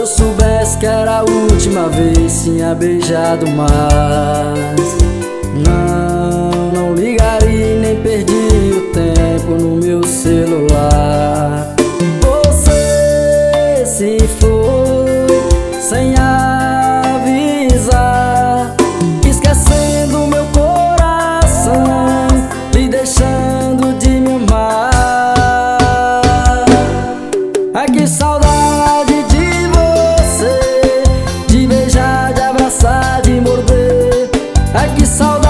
eu soubesse que era a última vez, tinha beijado mais. Não ligaria, nem perdi o tempo no meu celular. Você se foi sem avisar, esquecendo meu coração, me deixando de me amar. Ai, que saudade de você, de beijar, de abraçar, de morder. Ai, que saudade